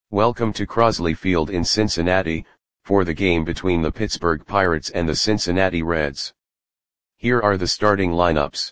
Welcome to Crosley Field in Cincinnati, for the game between the Pittsburgh Pirates and the Cincinnati Reds. Here are the starting lineups.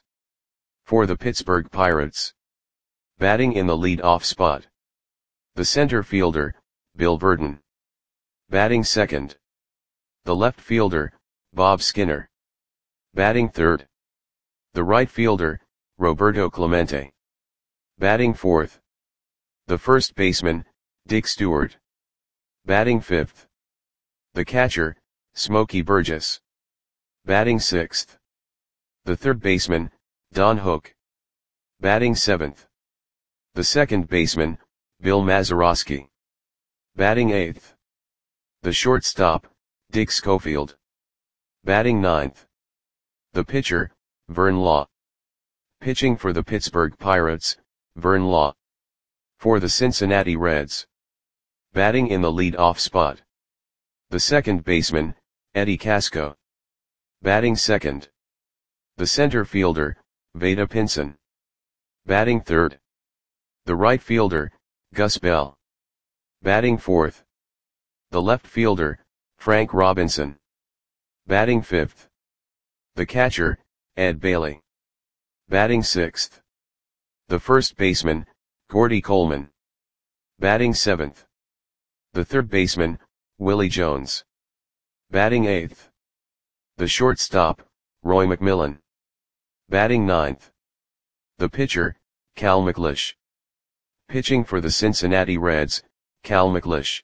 For the Pittsburgh Pirates. Batting in the lead-off spot. The center fielder, Bill Virdon. Batting second. The left fielder, Bob Skinner. Batting third. The right fielder, Roberto Clemente. Batting fourth. The first baseman, Dick Stewart. Batting fifth. The catcher, Smokey Burgess. Batting sixth. The third baseman, Don Hook. Batting seventh. The second baseman, Bill Mazeroski. Batting eighth. The shortstop, Dick Schofield. Batting ninth. The pitcher, Vern Law. Pitching for the Pittsburgh Pirates, Vern Law. For the Cincinnati Reds. Batting in the lead-off spot. The second baseman, Eddie Casco. Batting second. The center fielder, Vada Pinson. Batting third. The right fielder, Gus Bell. Batting fourth. The left fielder, Frank Robinson. Batting fifth. The catcher, Ed Bailey. Batting sixth. The first baseman, Gordy Coleman. Batting seventh. The third baseman, Willie Jones. Batting eighth. The shortstop, Roy McMillan. Batting ninth. The pitcher, Cal McLeish. Pitching for the Cincinnati Reds, Cal McLeish.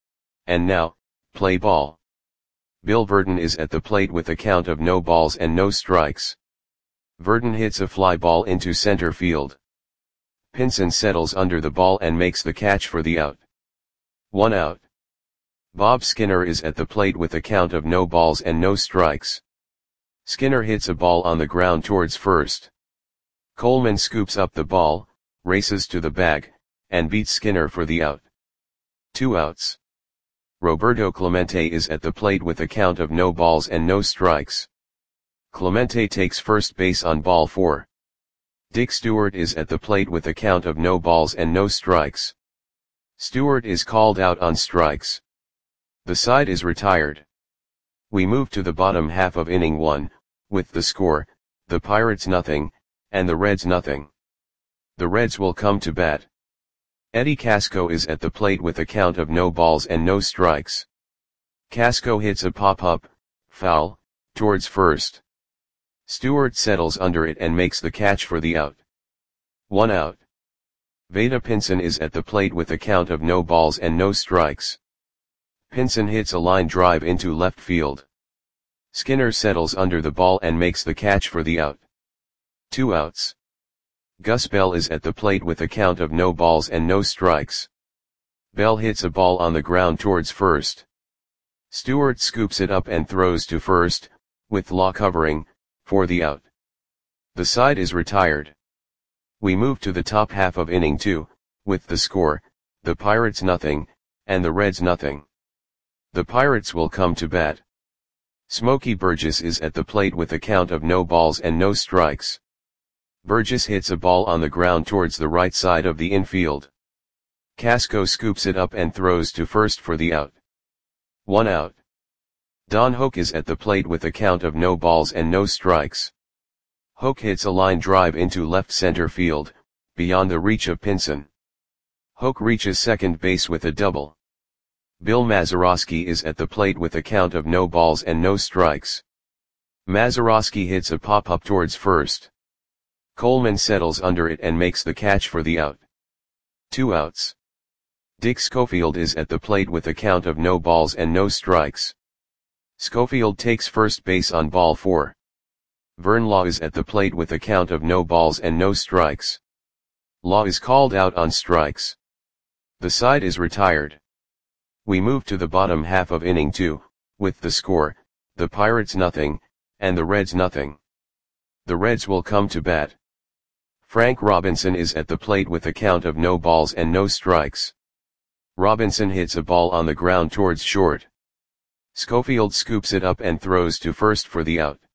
And now, play ball. Bill Virdon is at the plate with a count of no balls and no strikes. Virdon hits a fly ball into center field. Pinson settles under the ball and makes the catch for the out. 1 out. Bob Skinner is at the plate with a count of no balls and no strikes. Skinner hits a ball on the ground towards first. Coleman scoops up the ball, races to the bag, and beats Skinner for the out. 2 outs. Roberto Clemente is at the plate with a count of no balls and no strikes. Clemente takes first base on ball 4. Dick Stewart is at the plate with a count of no balls and no strikes. Stewart is called out on strikes. The side is retired. We move to the bottom half of inning 1, with the score, the Pirates nothing, and the Reds nothing. The Reds will come to bat. Eddie Casco is at the plate with a count of no balls and no strikes. Casco hits a pop-up, foul, towards first. Stewart settles under it and makes the catch for the out. 1 out. Vada Pinson is at the plate with a count of no balls and no strikes. Pinson hits a line drive into left field. Skinner settles under the ball and makes the catch for the out. 2 outs. Gus Bell is at the plate with a count of no balls and no strikes. Bell hits a ball on the ground towards first. Stewart scoops it up and throws to first, with Law covering, for the out. The side is retired. We move to the top half of inning 2, with the score, the Pirates nothing, and the Reds nothing. The Pirates will come to bat. Smokey Burgess is at the plate with a count of no balls and no strikes. Burgess hits a ball on the ground towards the right side of the infield. Casco scoops it up and throws to first for the out. 1 out. Don Hook is at the plate with a count of no balls and no strikes. Hook hits a line drive into left center field, beyond the reach of Pinson. Hook reaches second base with a double. Bill Mazeroski is at the plate with a count of no balls and no strikes. Mazeroski hits a pop-up towards first. Coleman settles under it and makes the catch for the out. 2 outs. Dick Schofield is at the plate with a count of no balls and no strikes. Schofield takes first base on ball 4. Vern Law is at the plate with a count of no balls and no strikes. Law is called out on strikes. The side is retired. We move to the bottom half of inning 2, with the score, the Pirates nothing, and the Reds nothing. The Reds will come to bat. Frank Robinson is at the plate with a count of no balls and no strikes. Robinson hits a ball on the ground towards short. Schofield scoops it up and throws to first for the out.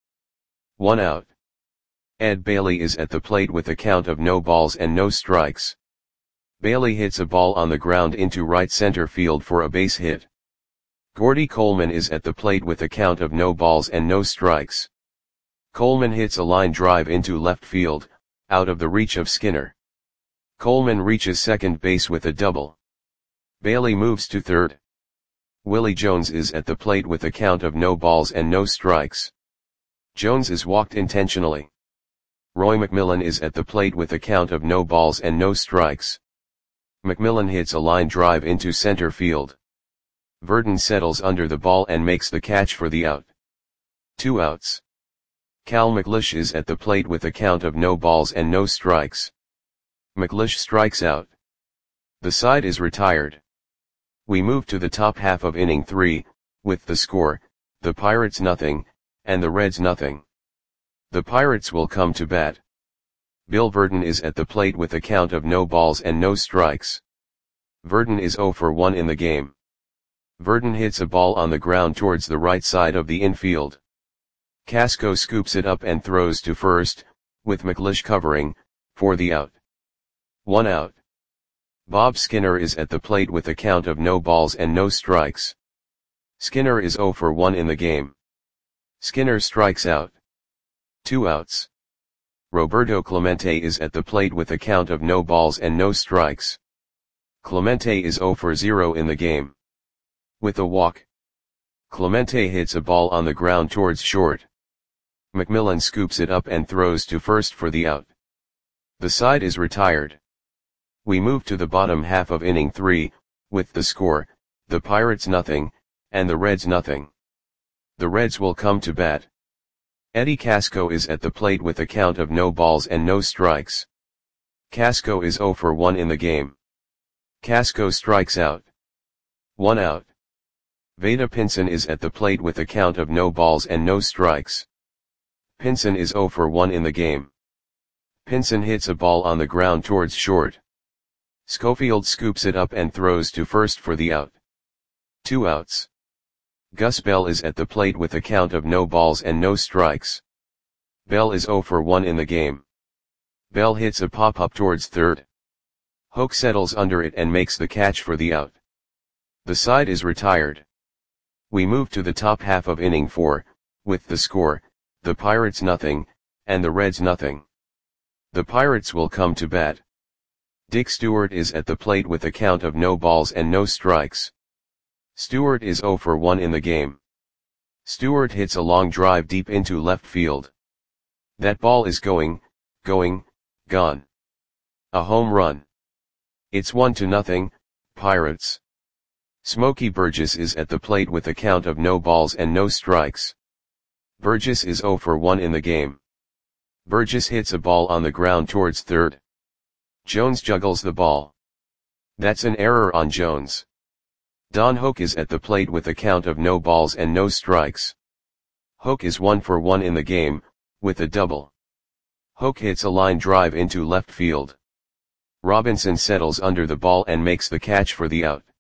1 out. Ed Bailey is at the plate with a count of no balls and no strikes. Bailey hits a ball on the ground into right center field for a base hit. Gordy Coleman is at the plate with a count of no balls and no strikes. Coleman hits a line drive into left field, out of the reach of Skinner. Coleman reaches second base with a double. Bailey moves to third. Willie Jones is at the plate with a count of no balls and no strikes. Jones is walked intentionally. Roy McMillan is at the plate with a count of no balls and no strikes. McMillan hits a line drive into center field. Verdon settles under the ball and makes the catch for the out. 2 outs. Cal McLeish is at the plate with a count of no balls and no strikes. McLeish strikes out. The side is retired. We move to the top half of inning 3, with the score, the Pirates nothing, and the Reds nothing. The Pirates will come to bat. Bill Verdon is at the plate with a count of no balls and no strikes. Verdon is 0 for 1 in the game. Verdon hits a ball on the ground towards the right side of the infield. Casco scoops it up and throws to first, with McLeish covering, for the out. 1 out. Bob Skinner is at the plate with a count of no balls and no strikes. Skinner is 0 for 1 in the game. Skinner strikes out. 2 outs. Roberto Clemente is at the plate with a count of no balls and no strikes. Clemente is 0 for 0 in the game. With a walk. Clemente hits a ball on the ground towards short. McMillan scoops it up and throws to first for the out. The side is retired. We move to the bottom half of inning 3, with the score, the Pirates nothing, and the Reds nothing. The Reds will come to bat. Eddie Casco is at the plate with a count of no balls and no strikes. Casco is 0 for 1 in the game. Casco strikes out. 1 out. Vada Pinson is at the plate with a count of no balls and no strikes. Pinson is 0 for 1 in the game. Pinson hits a ball on the ground towards short. Schofield scoops it up and throws to first for the out. 2 outs. Gus Bell is at the plate with a count of no balls and no strikes. Bell is 0 for 1 in the game. Bell hits a pop-up towards third. Hoke settles under it and makes the catch for the out. The side is retired. We move to the top half of inning 4, with the score, the Pirates nothing, and the Reds nothing. The Pirates will come to bat. Dick Stewart is at the plate with a count of no balls and no strikes. Stewart is 0 for 1 in the game. Stewart hits a long drive deep into left field. That ball is gone. A home run. It's 1-0, Pirates. Smokey Burgess is at the plate with a count of no balls and no strikes. Burgess is 0 for 1 in the game. Burgess hits a ball on the ground towards third. Jones juggles the ball. That's an error on Jones. Don Hoke is at the plate with a count of no balls and no strikes. Hoke is 1 for 1 in the game, with a double. Hoke hits a line drive into left field. Robinson settles under the ball and makes the catch for the out.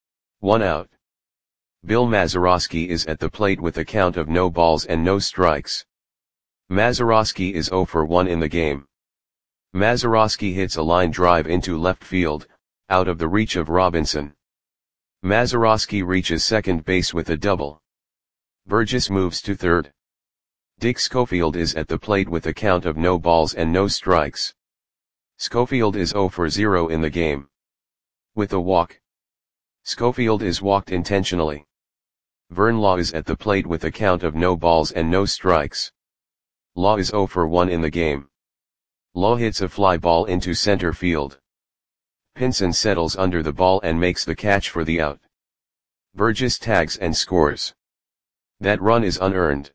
1 out. Bill Mazeroski is at the plate with a count of no balls and no strikes. Mazeroski is 0 for 1 in the game. Mazeroski hits a line drive into left field, out of the reach of Robinson. Mazeroski reaches second base with a double. Burgess moves to third. Dick Schofield is at the plate with a count of no balls and no strikes. Schofield is 0 for 0 in the game. With a walk. Schofield is walked intentionally. Vern Law is at the plate with a count of no balls and no strikes. Law is 0 for 1 in the game. Law hits a fly ball into center field. Pinson settles under the ball and makes the catch for the out. Burgess tags and scores. That run is unearned.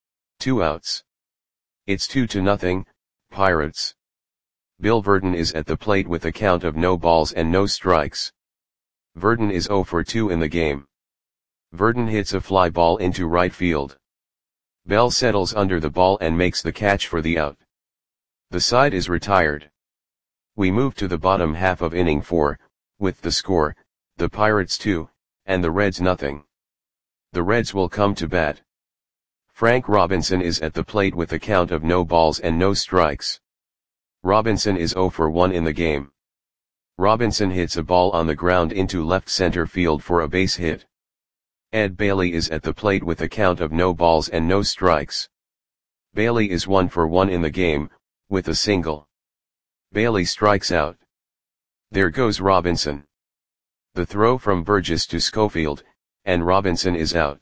2 outs. It's 2-0, Pirates. Bill Verdon is at the plate with a count of no balls and no strikes. Verdon is 0 for 2 in the game. Verdon hits a fly ball into right field. Bell settles under the ball and makes the catch for the out. The side is retired. We move to the bottom half of inning 4, with the score, the Pirates 2, and the Reds nothing. The Reds will come to bat. Frank Robinson is at the plate with a count of no balls and no strikes. Robinson is 0 for 1 in the game. Robinson hits a ball on the ground into left center field for a base hit. Ed Bailey is at the plate with a count of no balls and no strikes. Bailey is 1 for 1 in the game, with a single. Bailey strikes out. There goes Robinson. The throw from Burgess to Schofield, and Robinson is out.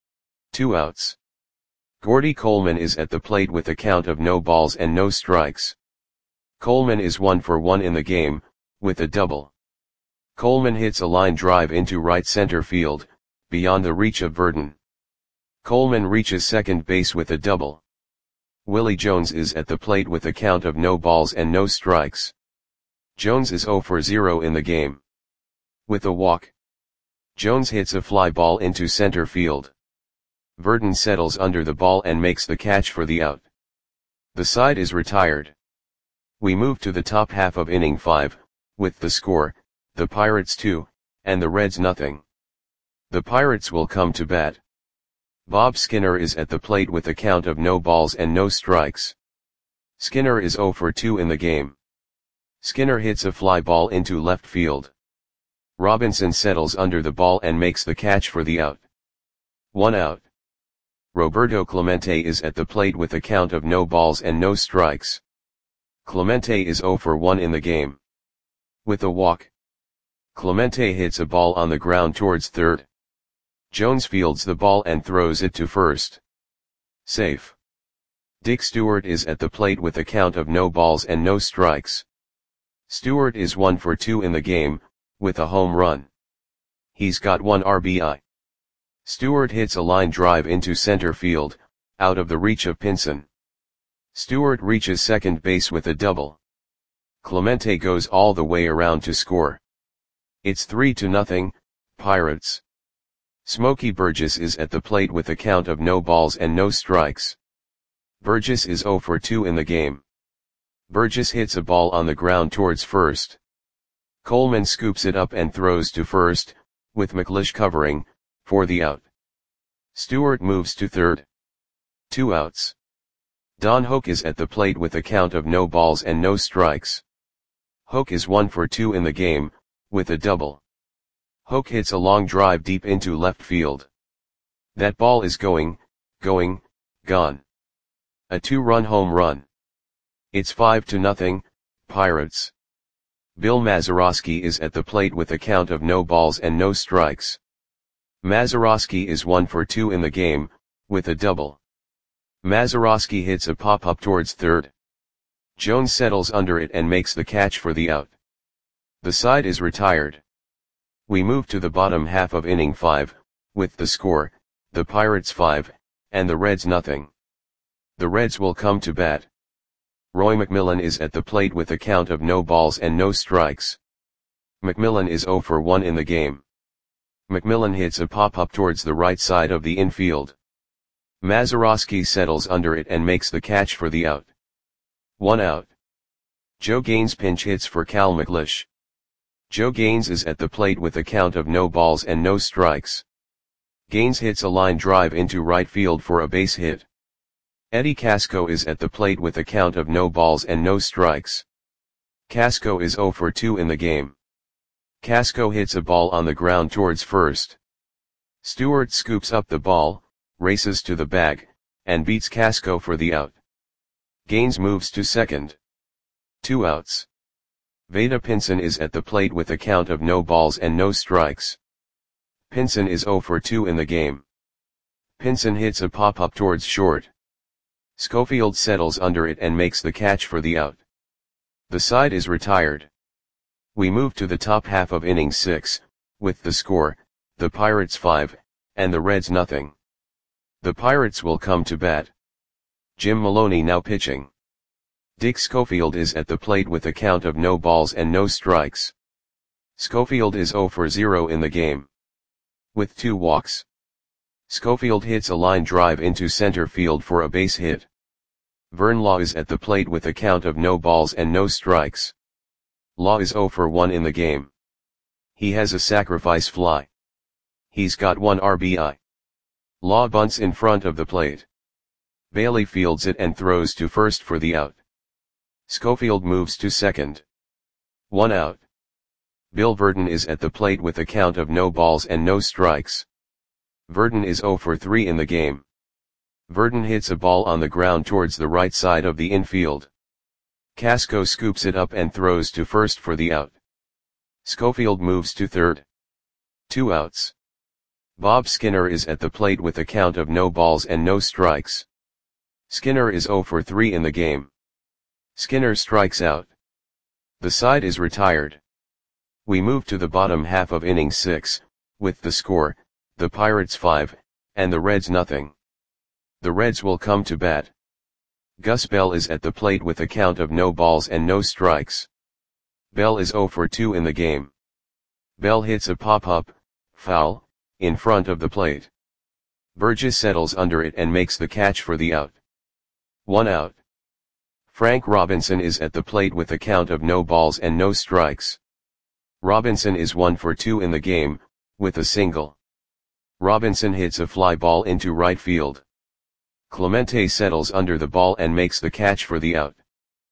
2 outs. Gordy Coleman is at the plate with a count of no balls and no strikes. Coleman is 1 for 1 in the game, with a double. Coleman hits a line drive into right center field, beyond the reach of Verdon. Coleman reaches second base with a double. Willie Jones is at the plate with a count of no balls and no strikes. Jones is 0 for 0 in the game. With a walk. Jones hits a fly ball into center field. Verdon settles under the ball and makes the catch for the out. The side is retired. We move to the top half of inning 5, with the score, the Pirates 2, and the Reds nothing. The Pirates will come to bat. Bob Skinner is at the plate with a count of no balls and no strikes. Skinner is 0 for 2 in the game. Skinner hits a fly ball into left field. Robinson settles under the ball and makes the catch for the out. 1 out. Roberto Clemente is at the plate with a count of no balls and no strikes. Clemente is 0 for 1 in the game. With a walk. Clemente hits a ball on the ground towards third. Jones fields the ball and throws it to first. Safe. Dick Stewart is at the plate with a count of no balls and no strikes. Stewart is 1 for 2 in the game, with a home run. He's got 1 RBI. Stewart hits a line drive into center field, out of the reach of Pinson. Stewart reaches second base with a double. Clemente goes all the way around to score. It's 3-0, Pirates. Smokey Burgess is at the plate with a count of no balls and no strikes. Burgess is 0 for 2 in the game. Burgess hits a ball on the ground towards first. Coleman scoops it up and throws to first, with McLeish covering, for the out. Stewart moves to third. 2 outs. Don Hoak is at the plate with a count of no balls and no strikes. Hoak is 1 for 2 in the game, with a double. Hoak hits a long drive deep into left field. That ball is gone. A 2-run home run. It's 5-0, Pirates. Bill Mazeroski is at the plate with a count of no balls and no strikes. Mazeroski is 1 for 2 in the game, with a double. Mazeroski hits a pop-up towards third. Jones settles under it and makes the catch for the out. The side is retired. We move to the bottom half of inning 5, with the score, the Pirates 5, and the Reds nothing. The Reds will come to bat. Roy McMillan is at the plate with a count of no balls and no strikes. McMillan is 0 for 1 in the game. McMillan hits a pop-up towards the right side of the infield. Mazeroski settles under it and makes the catch for the out. 1 out. Joe Gaines pinch hits for Cal McLeish. Joe Gaines is at the plate with a count of no balls and no strikes. Gaines hits a line drive into right field for a base hit. Eddie Casco is at the plate with a count of no balls and no strikes. Casco is 0 for 2 in the game. Casco hits a ball on the ground towards first. Stewart scoops up the ball, races to the bag, and beats Casco for the out. Gaines moves to second. 2 outs. Vada Pinson is at the plate with a count of no balls and no strikes. Pinson is 0 for 2 in the game. Pinson hits a pop-up towards short. Schofield settles under it and makes the catch for the out. The side is retired. We move to the top half of inning 6, with the score, the Pirates 5, and the Reds nothing. The Pirates will come to bat. Jim Maloney now pitching. Dick Schofield is at the plate with a count of no balls and no strikes. Schofield is 0 for 0 in the game. With 2 walks. Schofield hits a line drive into center field for a base hit. Vern Law is at the plate with a count of no balls and no strikes. Law is 0 for 1 in the game. He has a sacrifice fly. He's got 1 RBI. Law bunts in front of the plate. Bailey fields it and throws to first for the out. Schofield moves to second. 1 out. Bill Verdon is at the plate with a count of no balls and no strikes. Verdon is 0 for 3 in the game. Verdon hits a ball on the ground towards the right side of the infield. Casco scoops it up and throws to first for the out. Schofield moves to third. 2 outs. Bob Skinner is at the plate with a count of no balls and no strikes. Skinner is 0 for 3 in the game. Skinner strikes out. The side is retired. We move to the bottom half of inning 6, with the score, the Pirates 5, and the Reds nothing. The Reds will come to bat. Gus Bell is at the plate with a count of no balls and no strikes. Bell is 0 for 2 in the game. Bell hits a pop-up, foul, in front of the plate. Burgess settles under it and makes the catch for the out. 1 out. Frank Robinson is at the plate with a count of no balls and no strikes. Robinson is 1 for 2 in the game, with a single. Robinson hits a fly ball into right field. Clemente settles under the ball and makes the catch for the out.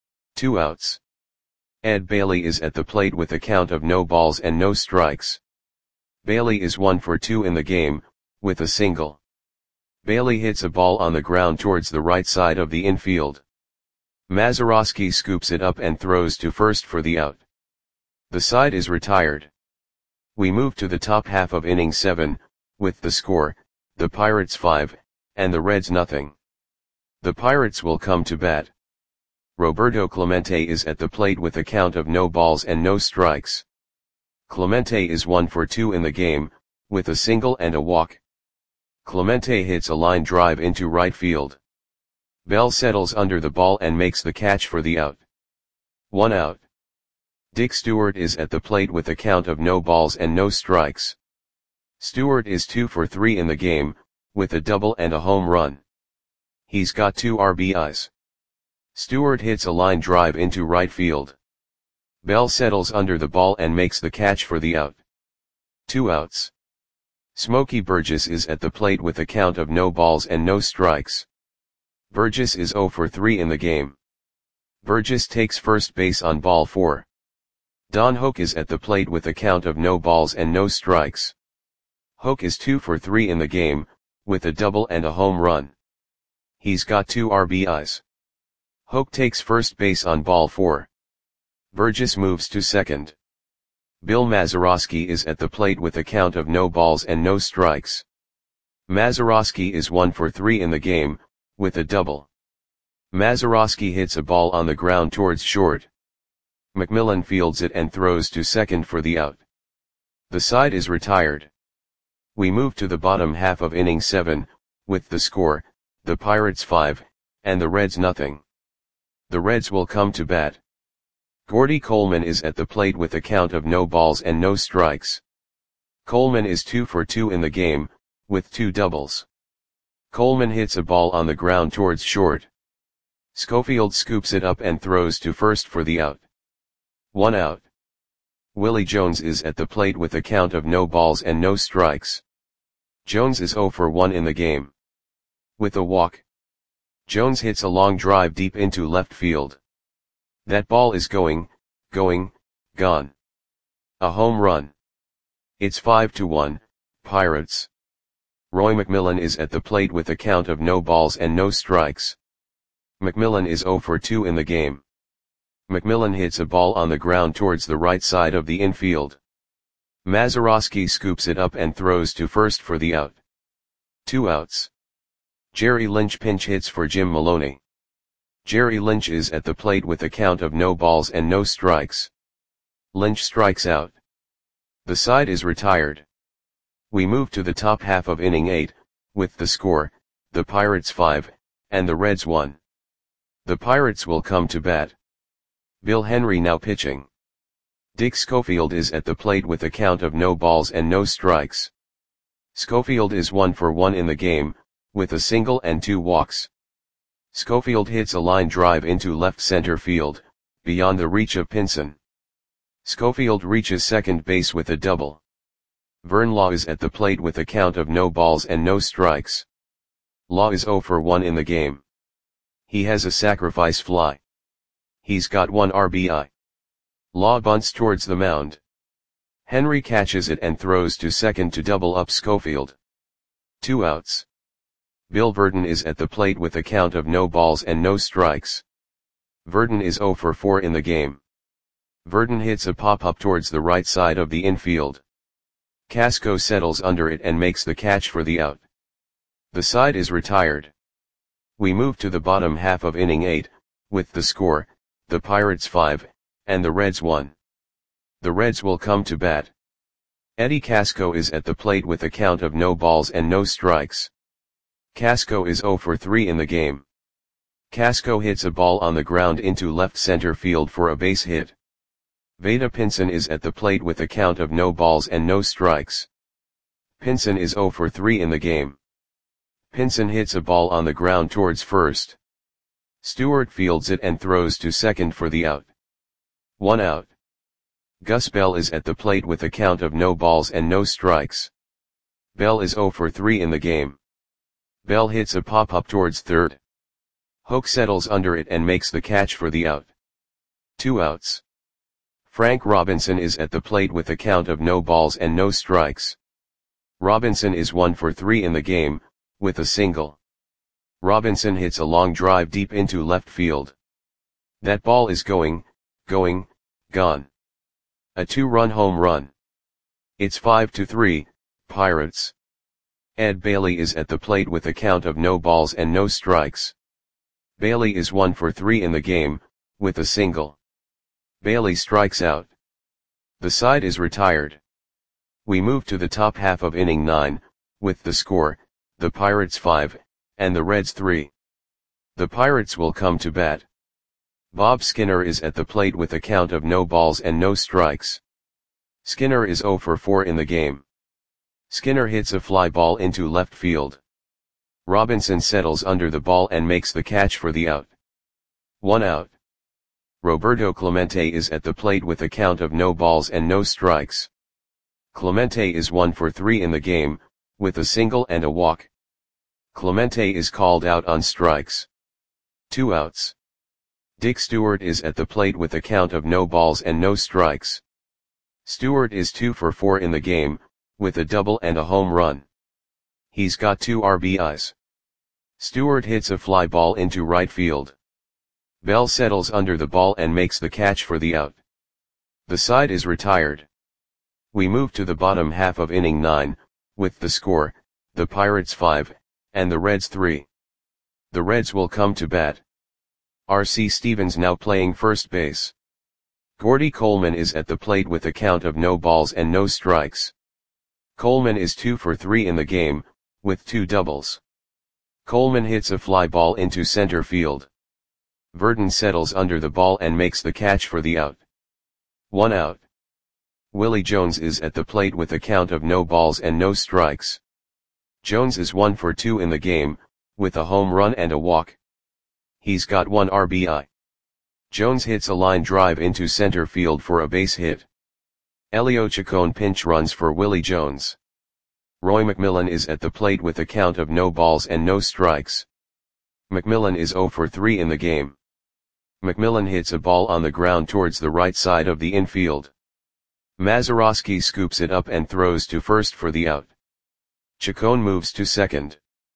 2 outs. Ed Bailey is at the plate with a count of no balls and no strikes. Bailey is 1 for 2 in the game, with a single. Bailey hits a ball on the ground towards the right side of the infield. Mazeroski scoops it up and throws to first for the out. The side is retired. We move to the top half of inning 7, with the score, the Pirates 5, and the Reds nothing. The Pirates will come to bat. Roberto Clemente is at the plate with a count of no balls and no strikes. Clemente is 1 for 2 in the game, with a single and a walk. Clemente hits a line drive into right field. Bell settles under the ball and makes the catch for the out. 1 out. Dick Stewart is at the plate with a count of no balls and no strikes. Stewart is 2 for 3 in the game, with a double and a home run. He's got 2 RBIs. Stewart hits a line drive into right field. Bell settles under the ball and makes the catch for the out. 2 outs. Smokey Burgess is at the plate with a count of no balls and no strikes. Burgess is 0 for 3 in the game. Burgess takes first base on ball 4. Don Hoak is at the plate with a count of no balls and no strikes. Hoak is 2 for 3 in the game, with a double and a home run. He's got 2 RBIs. Hoak takes first base on ball 4. Burgess moves to second. Bill Mazeroski is at the plate with a count of no balls and no strikes. Mazeroski is 1 for 3 in the game, with a double. Mazeroski hits a ball on the ground towards short. McMillan fields it and throws to second for the out. The side is retired. We move to the bottom half of inning 7, with the score, the Pirates 5, and the Reds nothing. The Reds will come to bat. Gordy Coleman is at the plate with a count of no balls and no strikes. Coleman is 2 for 2 in the game, with 2 doubles. Coleman hits a ball on the ground towards short. Schofield scoops it up and throws to first for the out. 1 out. Willie Jones is at the plate with a count of no balls and no strikes. Jones is 0 for 1 in the game. With a walk. Jones hits a long drive deep into left field. That ball is gone. A home run. It's 5-1, Pirates. Roy McMillan is at the plate with a count of no balls and no strikes. McMillan is 0 for 2 in the game. McMillan hits a ball on the ground towards the right side of the infield. Mazeroski scoops it up and throws to first for the out. 2 outs. Jerry Lynch pinch hits for Jim Maloney. Jerry Lynch is at the plate with a count of no balls and no strikes. Lynch strikes out. The side is retired. We move to the top half of inning 8, with the score, the Pirates 5, and the Reds 1. The Pirates will come to bat. Bill Henry now pitching. Dick Schofield is at the plate with a count of no balls and no strikes. Schofield is 1 for 1 in the game, with a single and 2 walks. Schofield hits a line drive into left center field, beyond the reach of Pinson. Schofield reaches second base with a double. Vern Law is at the plate with a count of no balls and no strikes. Law is 0 for 1 in the game. He has a sacrifice fly. He's got 1 RBI. Law bunts towards the mound. Henry catches it and throws to second to double up Schofield. 2 outs. Bill Virdon is at the plate with a count of no balls and no strikes. Virdon is 0 for 4 in the game. Virdon hits a pop-up towards the right side of the infield. Casco settles under it and makes the catch for the out. The side is retired. We move to the bottom half of inning 8, with the score, the Pirates 5, and the Reds 1. The Reds will come to bat. Eddie Casco is at the plate with a count of no balls and no strikes. Casco is 0 for 3 in the game. Casco hits a ball on the ground into left center field for a base hit. Vada Pinson is at the plate with a count of no balls and no strikes. Pinson is 0 for 3 in the game. Pinson hits a ball on the ground towards first. Stewart fields it and throws to second for the out. 1 out. Gus Bell is at the plate with a count of no balls and no strikes. Bell is 0 for 3 in the game. Bell hits a pop-up towards third. Hoke settles under it and makes the catch for the out. 2 outs. Frank Robinson is at the plate with a count of no balls and no strikes. Robinson is 1 for 3 in the game, with a single. Robinson hits a long drive deep into left field. That ball is gone. A 2-run home run. It's 5-3, Pirates. Ed Bailey is at the plate with a count of no balls and no strikes. Bailey is 1 for 3 in the game, with a single. Bailey strikes out. The side is retired. We move to the top half of inning 9, with the score, the Pirates 5, and the Reds 3. The Pirates will come to bat. Bob Skinner is at the plate with a count of no balls and no strikes. Skinner is 0 for 4 in the game. Skinner hits a fly ball into left field. Robinson settles under the ball and makes the catch for the out. 1 out. Roberto Clemente is at the plate with a count of no balls and no strikes. Clemente is 1 for 3 in the game, with a single and a walk. Clemente is called out on strikes. 2 outs. Dick Stewart is at the plate with a count of no balls and no strikes. Stewart is 2 for 4 in the game, with a double and a home run. He's got 2 RBIs. Stewart hits a fly ball into right field. Bell settles under the ball and makes the catch for the out. The side is retired. We move to the bottom half of inning 9, with the score, the Pirates 5, and the Reds 3. The Reds will come to bat. R.C. Stevens now playing first base. Gordy Coleman is at the plate with a count of no balls and no strikes. Coleman is 2 for 3 in the game, with 2 doubles. Coleman hits a fly ball into center field. Virdon settles under the ball and makes the catch for the out. 1 out. Willie Jones is at the plate with a count of no balls and no strikes. Jones is 1 for 2 in the game, with a home run and a walk. He's got 1 RBI. Jones hits a line drive into center field for a base hit. Elio Chacon pinch runs for Willie Jones. Roy McMillan is at the plate with a count of no balls and no strikes. McMillan is 0 for 3 in the game. McMillan hits a ball on the ground towards the right side of the infield. Mazeroski scoops it up and throws to first for the out. Chacon moves to second.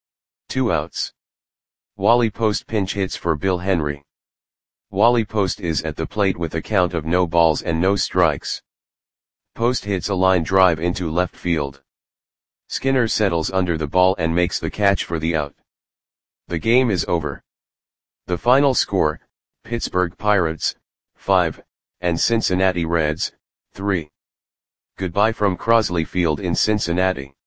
2 outs. Wally Post pinch hits for Bill Henry. Wally Post is at the plate with a count of no balls and no strikes. Post hits a line drive into left field. Skinner settles under the ball and makes the catch for the out. The game is over. The final score, Pittsburgh Pirates, 5, and Cincinnati Reds, 3. Goodbye from Crosley Field in Cincinnati.